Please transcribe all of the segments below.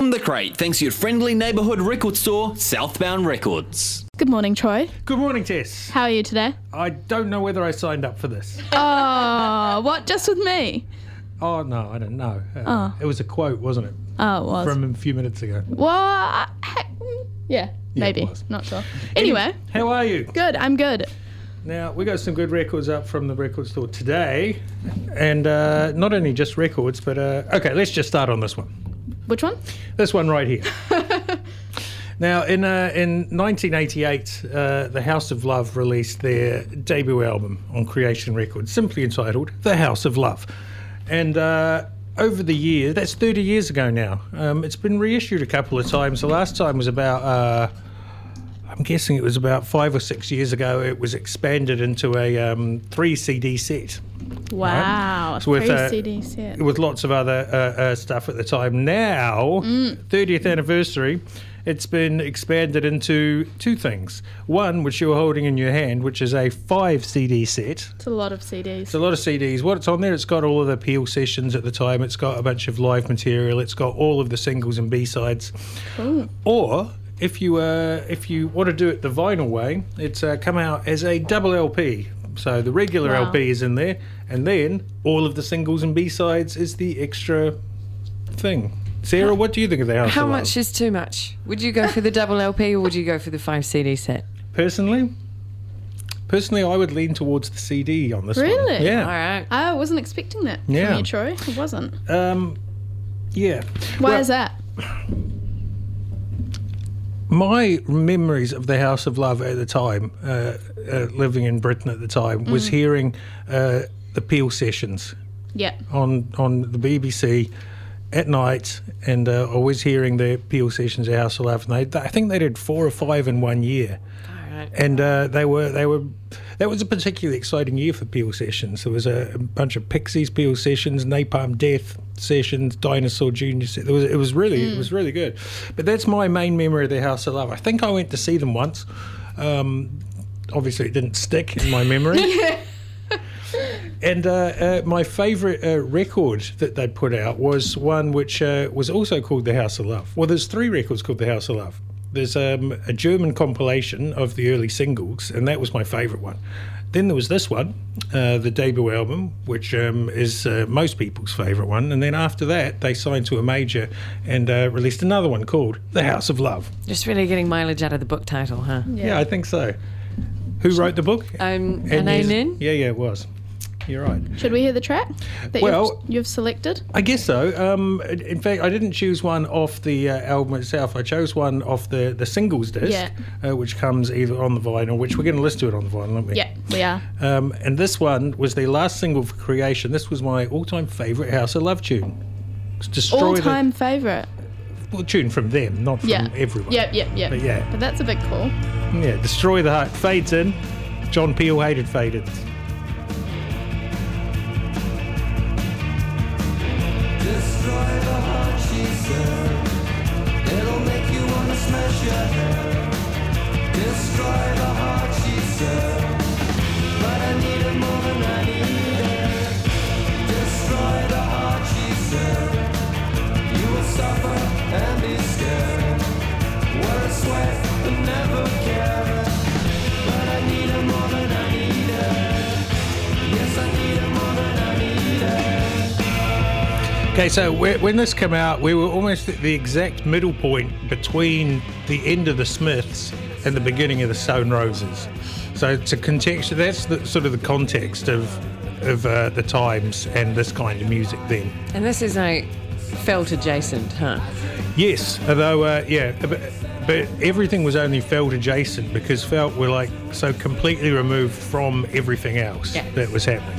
From the crate, thanks to your friendly neighbourhood record store, Southbound Records. Good morning, Troy. Good morning, Tess. How are you today? I don't know whether I signed up for this. Oh, what? Just with me? Oh, no, I don't know. It was a quote, wasn't it? Oh, it was. From a few minutes ago. What? Yeah, maybe. it was. Not sure. Anyway, How are you? good. I'm good. Now, we got some good records up from the record store today. And not only just records, but... okay, let's just start on this one. Which one? This one right here. Now, in 1988, the House of Love released their debut album on Creation Records, simply entitled The House of Love. And over the years, that's 30 years ago now, it's been reissued a couple of times. The last time was about, I'm guessing it was about 5 or 6 years ago. It was expanded into a 3 CD set. Wow, So with, a 3 CD set. With lots of other stuff at the time. Now, 30th anniversary, it's been expanded into 2 things. One, which you're holding in your hand, which is a 5 CD set. It's a lot of CDs. It's a lot of CDs. What's on there? It's got all of the Peel sessions at the time. It's got a bunch of live material. It's got all of the singles and B-sides. Cool. Or if you want to do it the vinyl way, it's come out as a double LP. So the regular Wow. LP is in there, and then all of the singles and B-sides is the extra thing. Sarah, what do you think of the House How of Love? much is too much? Would you go for the double LP or would you go for the 5 CD set? Personally, I would lean towards the CD on this one. Really? Yeah. All right. I wasn't expecting that Yeah. from you, Troy. I wasn't. Yeah. Why Well, is that? My memories of the House of Love at the time, living in Britain at the time, was hearing the Peel sessions Yeah. on the BBC at night, and always hearing the Peel sessions at House of Love. And I think they did 4 or 5 in 1 year. All right. And that was a particularly exciting year for Peel sessions. There was a bunch of Pixies Peel sessions, Napalm Death sessions, Dinosaur Jr. It was really good. But that's my main memory of the House of Love. I think I went to see them once. Obviously, it didn't stick in my memory. And my favourite record that they put out was one which was also called The House of Love. Well, there's 3 records called The House of Love. There's a German compilation of the early singles, and that was my favourite one. Then there was this one, the debut album, which is most people's favourite one. And then after that, they signed to a major and released another one called The House of Love. Just really getting mileage out of the book title, huh? Yeah, I think so. Who wrote the book? Anne Nin? Yeah, it was. You're right. Should we hear the track that Well- you've selected? I guess so. In fact, I didn't choose one off the album itself. I chose one off the singles disc, which comes either on the vinyl, which we're going to listen to it on the vinyl, aren't we? Yeah, we are. And this one was their last single for Creation. This was my all-time favourite House of Love tune. It's Destroy All-time favourite. the tune from them, not from everyone. Yeah. But yeah, But that's a big call. yeah. Destroy the Heart fades in. John Peel hated faded. Destroy the heart, she said. It'll make you wanna smash your head. Destroy the heart, she said. But I need it more than I need it. Destroy the heart, she said. You will suffer and be scared. Wear a sweat but never care. But I need it more than I need it. Yes, I need it more than I need it. Okay, so when this came out, we were almost at the exact middle point between the end of the Smiths and the beginning of the Stone Roses. So to context, that's sort of the context of the times and this kind of music then. And this is like felt adjacent, huh? Yes, although but everything was only Felt adjacent because Felt were like so completely removed from everything else that was happening.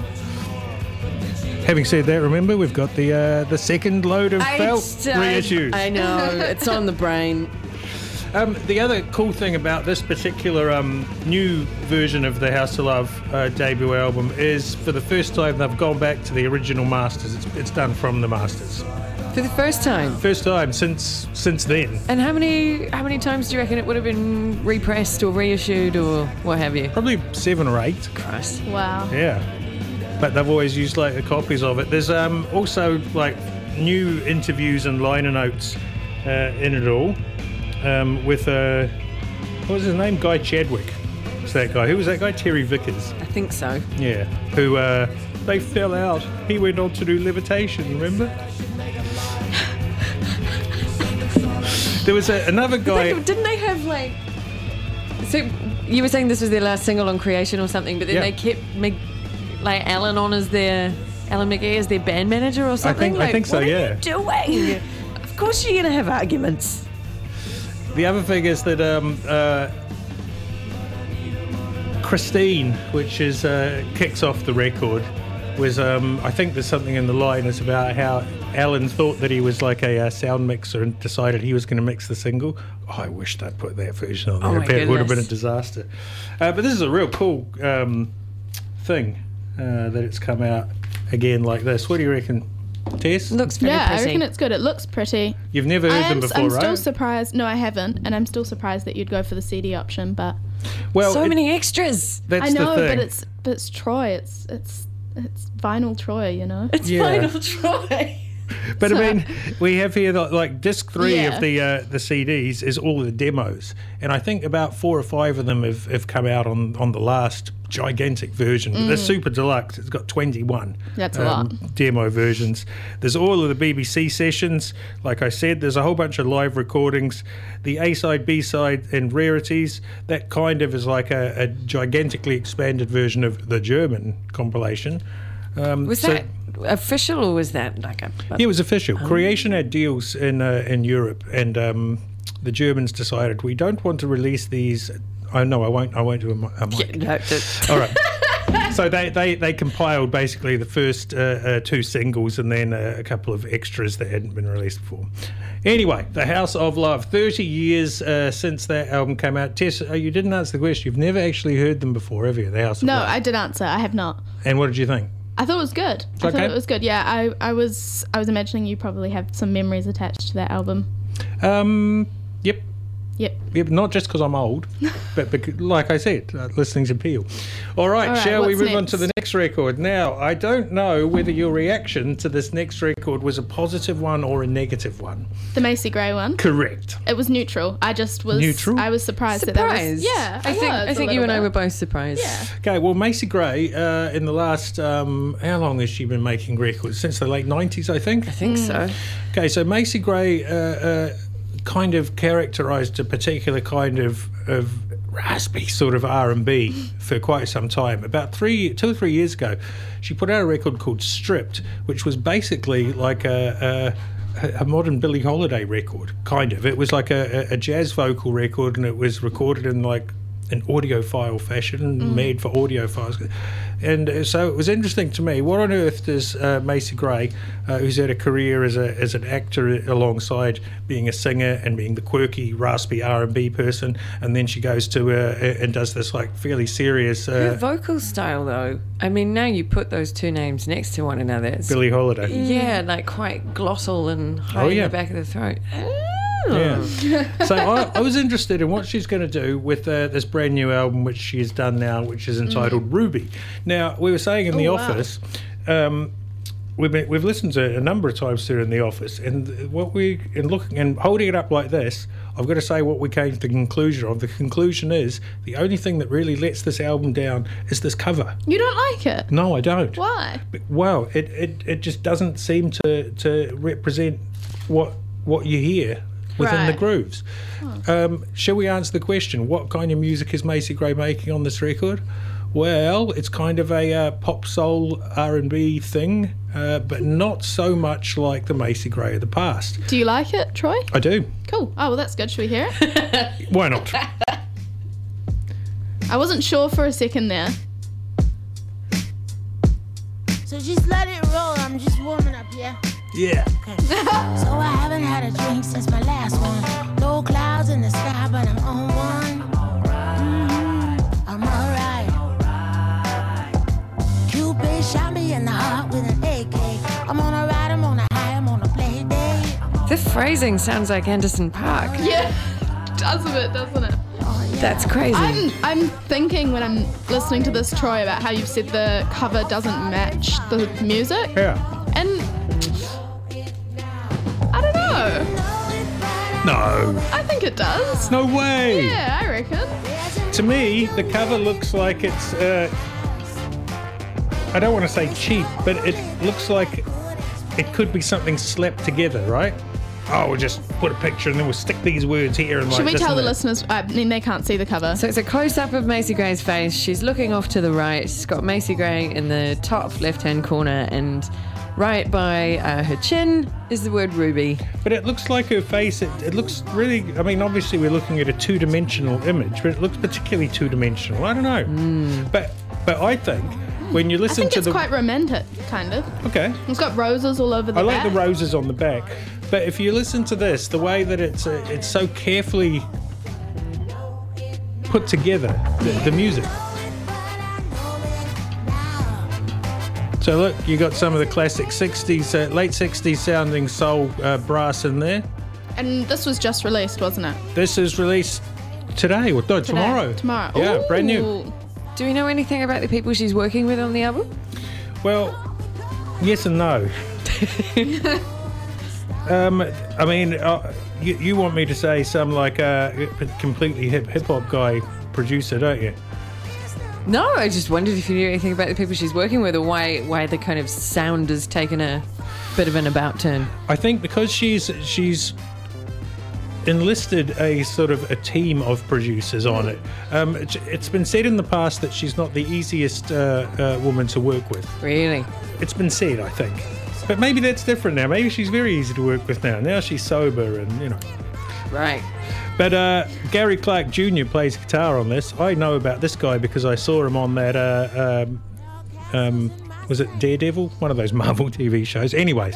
Having said that, remember we've got the second load of Felt reissues. I know, it's on the brain. The other cool thing about this particular new version of the House of Love debut album is for the first time they've gone back to the original masters. It's done from the masters. For the first time. First time since then. And how many times do you reckon it would have been repressed or reissued or what have you? Probably 7 or 8. Christ. Wow. Yeah. But they've always used like the copies of it. There's also like new interviews and liner notes in it all, with what was his name? Guy Chadwick. What's that guy? Who was that guy? Terry Vickers. I think so. Yeah. Who they fell out. He went on to do Levitation. Remember? There was another guy. Didn't they have like? So you were saying this was their last single on Creation or something, but then they kept like Alan on as their Alan McGee as their band manager or something. I think so. What Yeah. are you doing? Of course you're gonna have arguments. The other thing is that Christine, which is kicks off the record, was I think there's something in the line is about how Alan thought that he was like a sound mixer and decided he was going to mix the single. Oh, I wish they'd put that version on there. Oh my It would have been a goodness. disaster. But this is a real cool thing that it's come out again like this. What do you reckon, Tess? Looks very Yeah, I pretty. reckon it's good. It looks pretty. You've never heard them before, I'm right? still surprised. No, I haven't, and I'm still surprised that you'd go for the CD option. But Well, so many extras. That's I know, the thing. but it's Troy. It's vinyl Troy. You know. It's Yeah. Final Troy. But So- I mean, we have here like disc 3 Yeah. of the CDs is all the demos, and I think about 4 or 5 of them have come out on the last gigantic version. But the Super Deluxe, it's got 21. That's a lot. Demo versions. There's all of the BBC sessions. Like I said, there's a whole bunch of live recordings. The A-side, B-side, and rarities. That kind of is like a gigantically expanded version of the German compilation. Was So- that official or was that like a? Yeah, it was official. Creation had deals in Europe, and the Germans decided we don't want to release these. Oh no, I won't do a mic. No, All right. So they compiled basically the first 2 singles and then a couple of extras that hadn't been released before. Anyway, The House of Love. 30 years since that album came out. Tess, you didn't answer the question. You've never actually heard them before, have you? The House of No, Love. I did answer. I have not. And what did you think? I thought it was good. I Okay. thought it was good. Yeah, I was imagining you probably have some memories attached to that album. Yep. Yep. Not just because I'm old, but because, like I said, listening's appeal. All right, All right, shall we what's move on to next? the next record? Now, I don't know whether your reaction to this next record was a positive one or a negative one. The Macy Gray one. Correct. It was neutral. I just was Neutral? I was surprised that surprised. was. Yeah, I think you and I were both surprised. Yeah. Okay, well, Macy Gray, in the last, how long has she been making records? Since the late 90s, I think? I think so. Okay, so Macy Gray kind of characterised a particular kind of raspy sort of R&B for quite some time. About 2 or 3 years ago, she put out a record called Stripped, which was basically like a modern Billie Holiday record, kind of. It was like a jazz vocal record, and it was recorded in like an audiophile fashion, made for audiophiles. And so it was interesting to me. What on earth does Macy Gray, who's had a career as an actor alongside being a singer and being the quirky, raspy R&B person, and then she goes to and does this like fairly serious Her vocal style, though. I mean, now you put those two names next to one another. It's, Billie Holiday. yeah, like quite glossal and high Oh, in yeah. the back of the throat. Yeah. So I was interested in what she's going to do with this brand new album, which she's done now, which is entitled Ruby. Now, we were saying in the Oh, wow. office, we've listened to it a number of times here in the office, and what we in looking and holding it up like this, I've got to say what we came to the conclusion of. The conclusion is the only thing that really lets this album down is this cover. You don't like it? No, I don't. Why? Well, it just doesn't seem to represent what you hear within the Right. grooves. Shall we answer the question, what kind of music is Macy Gray making on this record? Well, it's kind of a pop soul R&B thing, but not so much like the Macy Gray of the past. Do you like it, Troy? I do. Cool. Oh, well, that's good. Should we hear it? Why not? I wasn't sure for a second there. So just let it roll, I'm just warming up, yeah? Yeah. So I haven't had a drink since my last one. No clouds in the sky, but I'm on one. I'm alright. Cupid shot me in the heart with an AK. I'm on a ride, I'm on a high, I'm on a play day. The phrasing sounds like Anderson Park. Yeah. Does a bit, doesn't it? Oh, yeah. That's crazy. I'm thinking when I'm listening to this, Troy, about how you've said the cover doesn't match the music. Yeah. And I don't know. Know it by No. I think it does. No way. Yeah, I reckon. To me, the cover looks like it's, I don't want to say cheap, but it looks like it could be something slapped together, right? Oh, we'll just put a picture and then we'll stick these words here and Should we tell the this. listeners? I mean, they can't see the cover. So it's a close-up of Macy Gray's face. She's looking off to the right. She's got Macy Gray in the top left-hand corner, and right by her chin is the word Ruby. But it looks like her face, it looks really, I mean, obviously we're looking at a two-dimensional image, but it looks particularly two-dimensional. I don't know. But I think when you I listen think to it's quite romantic, kind of. Okay. It's got roses all over the I like back. the roses on the back, but if you listen to this, the way that it's so carefully put together, the music. So look, you got some of the classic 60s, late 60s sounding soul brass in there. And this was just released, wasn't it? This is released today, or no, tomorrow. Tomorrow. Yeah, Ooh. brand new. Do we know anything about the people she's working with on the album? Well, yes and no. I mean, you want me to say some like a completely hip hop guy producer, don't you? No, I just wondered if you knew anything about the people she's working with, or why the kind of sound has taken a bit of an about turn. I think because she's enlisted a sort of a team of producers on it. It's been said in the past that she's not the easiest woman to work with. Really? It's been said, I think. But maybe that's different now. Maybe she's very easy to work with now. Now she's sober and, you know. Right. But Gary Clark Jr. plays guitar on this. I know about this guy because I saw him on that, was it Daredevil? One of those Marvel TV shows. Anyways,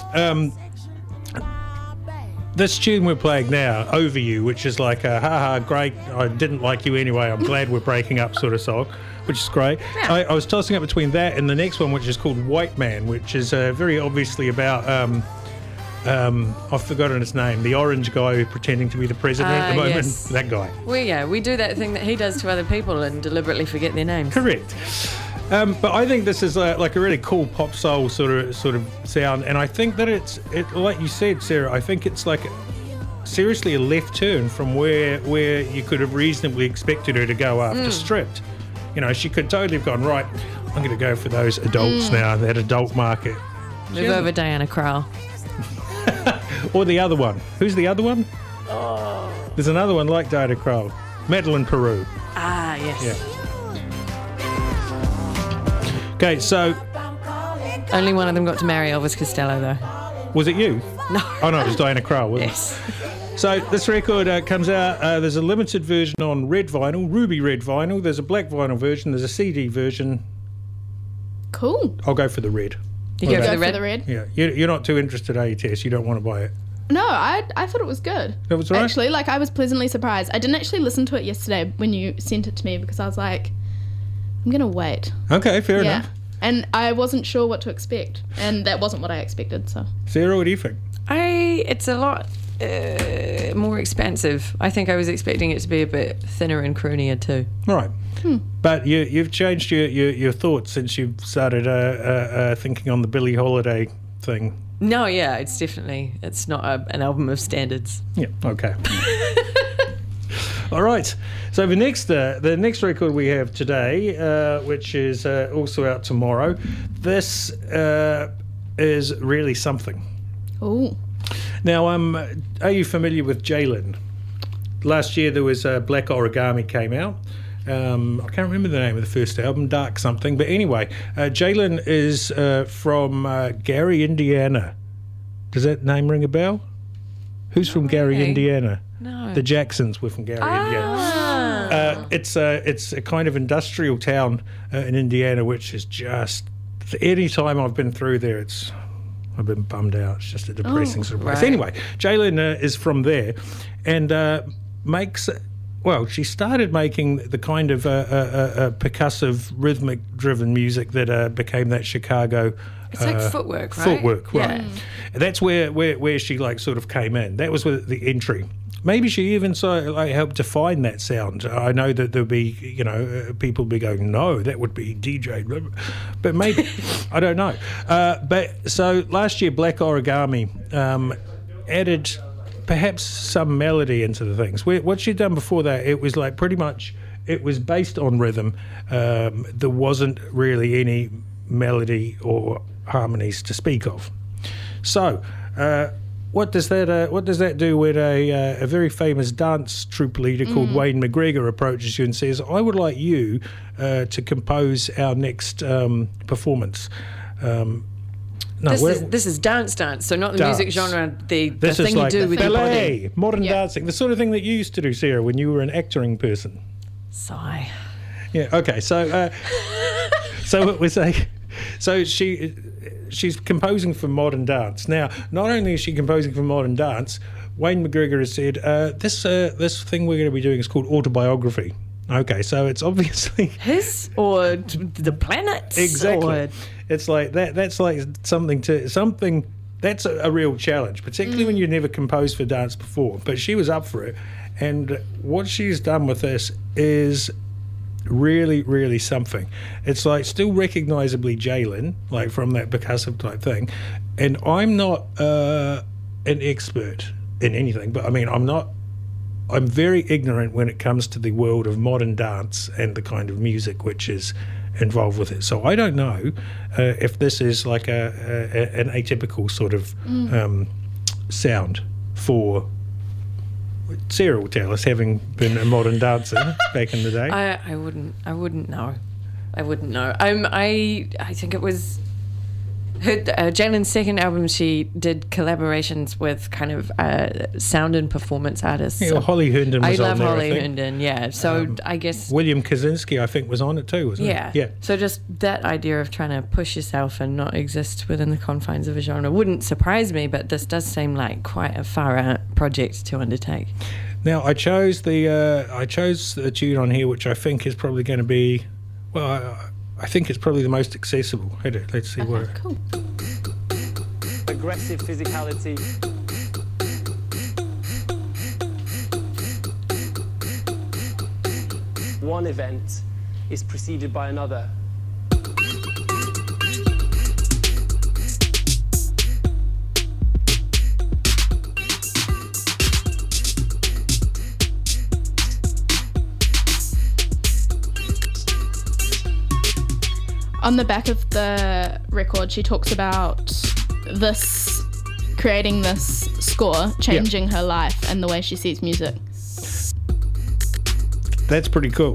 this tune we're playing now, Over You, which is like a haha, great, I didn't like you anyway, I'm glad we're breaking up sort of song, which is great. Yeah. I was tossing up between that and the next one, which is called White Man, which is very obviously about, I've forgotten his name, the orange guy who's pretending to be the president at the moment. Yes. That guy. We do that thing that he does to other people and deliberately forget their names. Correct. But I think this is like a really cool pop soul sort of sound, and I think that it like you said, Sarah. I think it's like seriously a left turn from where you could have reasonably expected her to go after Stripped. You know, she could totally have gone right. I'm going to go for those adults now, that adult market. Move over Diana Krall. Or the other one. Who's the other one? There's another one like Diana Krall, Madeline Peru. Ah, yes. Yeah. Okay, so Only one of them got to marry Elvis Costello, though. was it you? No. Oh no, it was Diana Krall, wasn't it? Yes. So this record comes out, there's a limited version on red vinyl, ruby red vinyl, there's a black vinyl version, there's a CD version. Cool. I'll go for the red. You What go about for the For red? the red. Yeah, you're not too interested, are you, Tess? You don't want to buy it. No, I thought it was good. That was right? Actually, like I was pleasantly surprised. I didn't actually listen to it yesterday when you sent it to me because I was like, I'm gonna wait. Okay, fair Yeah. enough. And I wasn't sure what to expect, and that wasn't what I expected. So Sarah, what do you think? It's a lot more expensive. I think I was expecting it to be a bit thinner and croonier too. All right. But you've changed your thoughts since you started thinking on the Billie Holiday thing. No, yeah, it's not an album of standards. Yeah, okay. All right. So the next record we have today, which is also out tomorrow, this is really something. oh, Now, are you familiar with Jalen? Last year there was Black Origami came out. I can't remember the name of the first album, Dark something. But anyway, Jalen is from Gary, Indiana. Does that name ring a bell? Who's from Gary, really. Indiana? No. The Jacksons were from Gary, Indiana. It's a kind of industrial town in Indiana, which is just, any time I've been through there, I've been bummed out. It's just a depressing sort of place. right. Anyway, Jalen is from there and makes, well, she started making the kind of percussive, rhythmic-driven music that became that Chicago. It's like footwork, right? Footwork, right. Yeah. That's where she like sort of came in. That was with the entry. Maybe she even helped define that sound. I know that there'll be, people be going, no, that would be DJ. But maybe, I don't know. But so last year, Black Origami added perhaps some melody into the things. What she'd done before that, it was like pretty much, it was based on rhythm. There wasn't really any melody or harmonies to speak of. So, what does that do when a very famous dance troupe leader called Wayne McGregor approaches you and says, "I would like you to compose our next performance." This is dance, so not the Dance. music genre. The This thing is like you do with your ballet, body. modern Yeah. dancing, the sort of thing that you used to do, Sarah, when you were an acting person. Sigh. Yeah. Okay. So, so it was so she's composing for modern dance. Now, not only is she composing for modern dance, Wayne McGregor has said this thing we're going to be doing is called autobiography. Okay, so it's obviously His or the planet's? exactly. Or It's like that. That's like something. That's a real challenge, particularly when you've never composed for dance before. But she was up for it, and what she's done with this is really, really something. It's like still recognisably Jalen, like from that percussive type thing. And I'm not an expert in anything, but I mean, I'm very ignorant when it comes to the world of modern dance and the kind of music which is involved with it. So I don't know if this is like an atypical sort of sound for Sarah will tell us, having been a modern dancer back in the day. I wouldn't know. I think it was her Jalen's second album. She did collaborations with kind of sound and performance artists. Yeah, Holly Herndon was I on love there, Holly I think. Herndon. Yeah, so I guess. William Kaczynski, I think, was on it too, wasn't Yeah. he? Yeah. So just that idea of trying to push yourself and not exist within the confines of a genre wouldn't surprise me, but this does seem like quite a far out project to undertake. Now I chose the tune on here, which I think is probably going to be, well, I think it's probably the most accessible. Let's see where. Cool. Aggressive physicality. One event is preceded by another. On the back of the record, she talks about creating this score, changing her life and the way she sees music. That's pretty cool.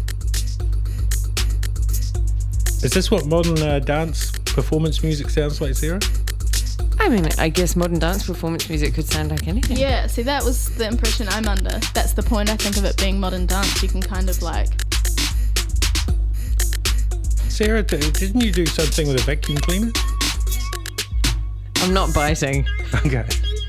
Is this what modern dance performance music sounds like, Sarah? I mean, I guess modern dance performance music could sound like anything. Yeah, see, that was the impression I'm under. That's the point, I think, of it being modern dance. You can kind of like... Sarah, didn't you do something with a vacuum cleaner? I'm not biting. Okay.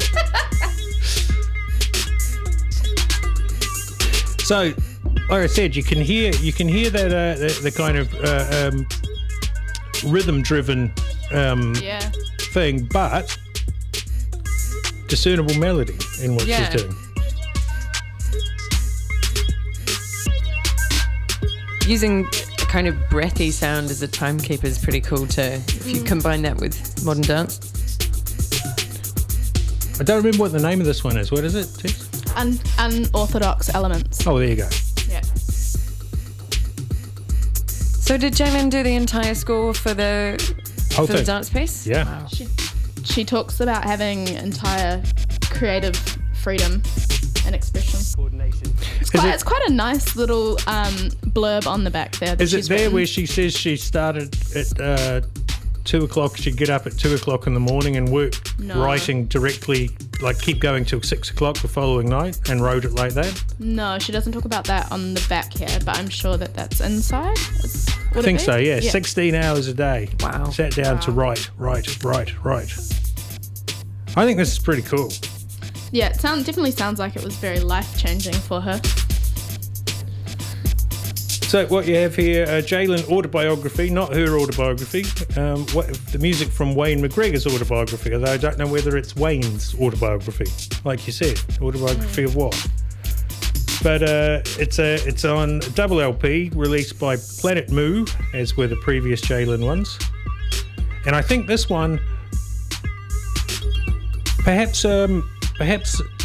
So, like I said, you can hear that the kind of rhythm-driven Yeah. thing, but discernible melody in what Yeah. she's doing. Using a kind of breathy sound as a timekeeper is pretty cool too, if you combine that with modern dance. I don't remember what the name of this one is. What is it, Tess? Unorthodox elements. Oh, there you go. Yeah. So did Jalen do the entire score for the Whole for the thing. dance piece? Yeah. Wow. She talks about having entire creative freedom and expression. Coordination. It's quite a nice little blurb on the back there. That Is it she's there written. where she says she started at 2 o'clock? She'd get up at 2 o'clock in the morning and work No. writing directly, like keep going till 6 o'clock the following night, and wrote it like that? No, she doesn't talk about that on the back here, but I'm sure that that's inside. I think so, yeah. 16 hours a day. Wow. Sat down to write. I think this is pretty cool. Yeah, it definitely sounds like it was very life-changing for her. So what you have here, Jalen autobiography, not her autobiography. The music from Wayne McGregor's autobiography, although I don't know whether it's Wayne's autobiography, like you said. Autobiography of what? But it's on double LP, released by Planet Moo, as were the previous Jalen ones. And I think this one, perhaps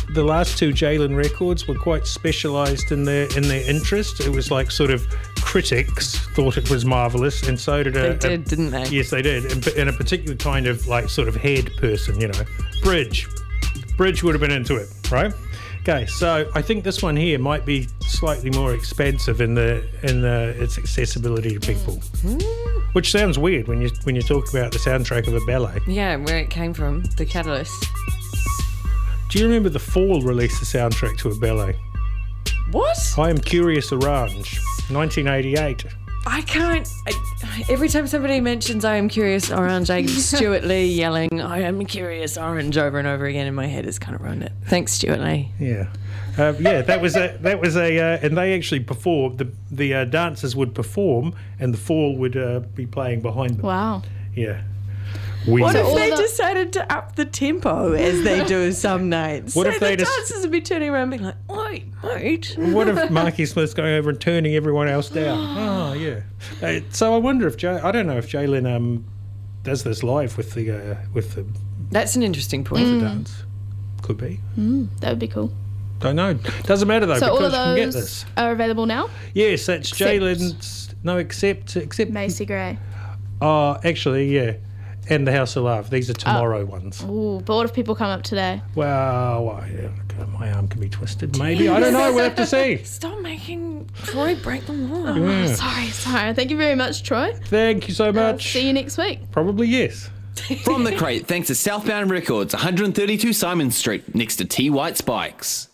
the last two Jalen records were quite specialised in their interest. It was like sort of critics thought it was marvellous, and so did They did, didn't they? Yes, they did, and a particular kind of like sort of head person, you know, Bridge would have been into it, right? Okay, so I think this one here might be slightly more expensive in its accessibility to people, which sounds weird when you talk about the soundtrack of a ballet. Yeah, where it came from, the catalyst. Do you remember The Fall released the soundtrack to a ballet? What? I Am Curious Orange, 1988. I can't. Every time somebody mentions I Am Curious Orange, I get Stuart Lee yelling I Am Curious Orange over and over again in my head. Has kind of ruined it. Thanks, Stuart Lee. Yeah. That was a, and they actually performed. The dancers would perform, and The Fall would be playing behind them. Wow. Yeah. What if all they the- decided to up the tempo as they do some nights? What So if they the just- dancers would be turning around being like, oi, mate. What if Marky Smith's going over and turning everyone else down? Oh, yeah. So I wonder if I don't know if Jalen does this live with the That's an interesting point. dance. Could be. That would be cool. Don't know. Doesn't matter though, So all because of you can get those this. are available now? Yes, that's Except- Jalen's. No, except Macy Gray. actually, yeah. And The House of Love. These are tomorrow ones. Ooh, but what if people come up today? Well, my arm can be twisted. Maybe I don't know. We'll have to see. Stop making Troy break the law. Yeah. Sorry. Thank you very much, Troy. Thank you so much. See you next week. Probably yes. From the crate, thanks to Southbound Records, 132 Simon Street, next to T White Spikes.